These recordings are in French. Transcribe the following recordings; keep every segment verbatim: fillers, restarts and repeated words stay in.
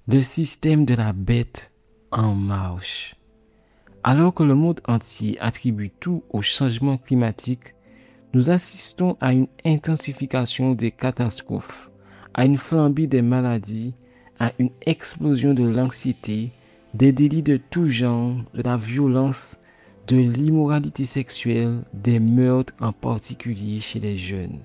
Le système de la bête en marche. Alors que le monde entier attribue tout au changement climatique, nous assistons à une intensification des catastrophes, à une flambée des maladies, à une explosion de l'anxiété, des délits de tout genre, de la violence, de l'immoralité sexuelle, des meurtres en particulier chez les jeunes.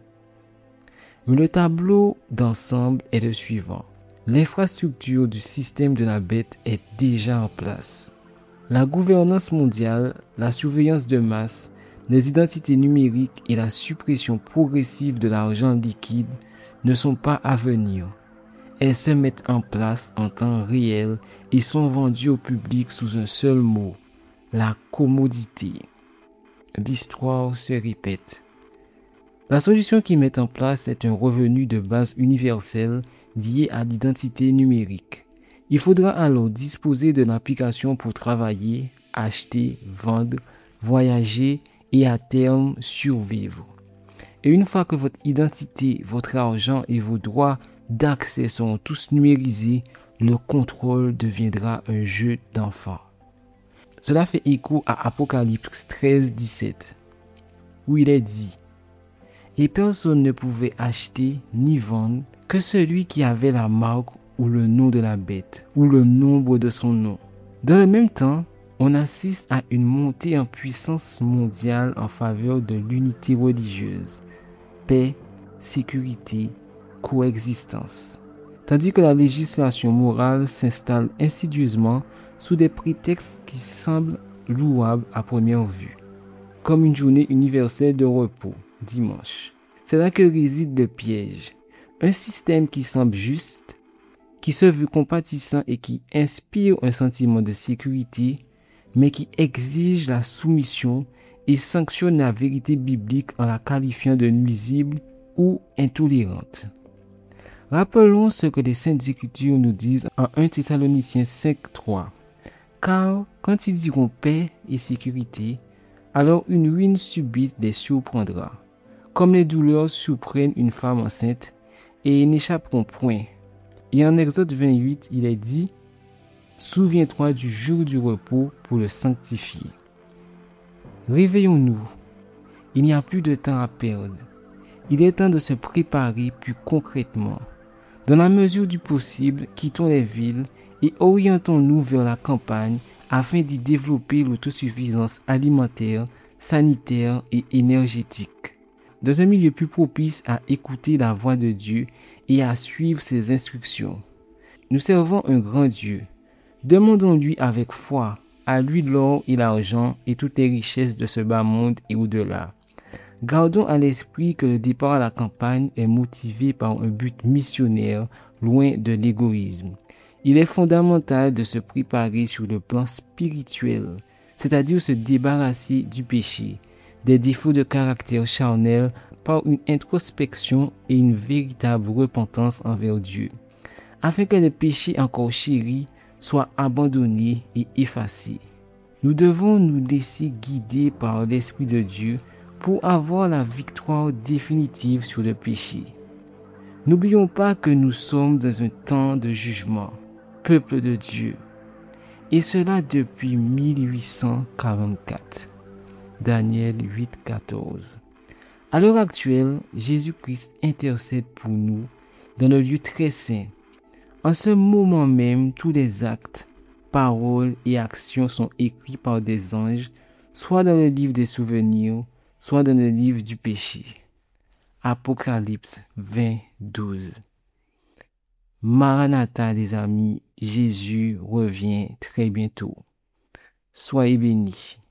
Mais le tableau d'ensemble est le suivant. L'infrastructure du système de la bête est déjà en place. La gouvernance mondiale, la surveillance de masse, les identités numériques et la suppression progressive de l'argent liquide ne sont pas à venir. Elles se mettent en place en temps réel et sont vendues au public sous un seul mot, la commodité. L'histoire se répète. La solution qu'ils mettent en place est un revenu de base universel lié à l'identité numérique. Il faudra alors disposer de l'application pour travailler, acheter, vendre, voyager et à terme survivre. Et une fois que votre identité, votre argent et vos droits d'accès seront tous numérisés, le contrôle deviendra un jeu d'enfant. Cela fait écho à Apocalypse treize, dix-sept, où il est dit « Et personne ne pouvait acheter ni vendre que celui qui avait la marque ou le nom de la bête, ou le nombre de son nom. » Dans le même temps, on assiste à une montée en puissance mondiale en faveur de l'unité religieuse, paix, sécurité, coexistence. Tandis que la législation morale s'installe insidieusement sous des prétextes qui semblent louables à première vue, comme une journée universelle de repos, dimanche. C'est là que réside le piège. Un système qui semble juste, qui se veut compatissant et qui inspire un sentiment de sécurité, mais qui exige la soumission et sanctionne la vérité biblique en la qualifiant de nuisible ou intolérante. Rappelons ce que les Saintes Écritures nous disent en premier Thessaloniciens cinq, trois. Car quand ils diront paix et sécurité, alors une ruine subite les surprendra, comme les douleurs surprennent une femme enceinte, et ils n'échapperont point. Et en Exode vingt-huit, il est dit « Souviens-toi du jour du repos pour le sanctifier. » Réveillons-nous. Il n'y a plus de temps à perdre. Il est temps de se préparer plus concrètement. Dans la mesure du possible, quittons les villes et orientons-nous vers la campagne afin d'y développer l'autosuffisance alimentaire, sanitaire et énergétique. Dans un milieu plus propice à écouter la voix de Dieu et à suivre ses instructions. Nous servons un grand Dieu. Demandons-lui avec foi, à lui l'or et l'argent et toutes les richesses de ce bas monde et au-delà. Gardons à l'esprit que le départ à la campagne est motivé par un but missionnaire, loin de l'égoïsme. Il est fondamental de se préparer sur le plan spirituel, c'est-à-dire se débarrasser du péché, des défauts de caractère charnel par une introspection et une véritable repentance envers Dieu, afin que le péché encore chéri soit abandonné et effacé. Nous devons nous laisser guider par l'Esprit de Dieu pour avoir la victoire définitive sur le péché. N'oublions pas que nous sommes dans un temps de jugement, peuple de Dieu, et cela depuis mille huit cent quarante-quatre. Daniel huit, quatorze. À l'heure actuelle, Jésus-Christ intercède pour nous dans le lieu très saint. En ce moment même, tous les actes, paroles et actions sont écrits par des anges, soit dans le livre des souvenirs, soit dans le livre du péché. Apocalypse vingt, douze. Maranatha, les amis, Jésus revient très bientôt. Soyez bénis.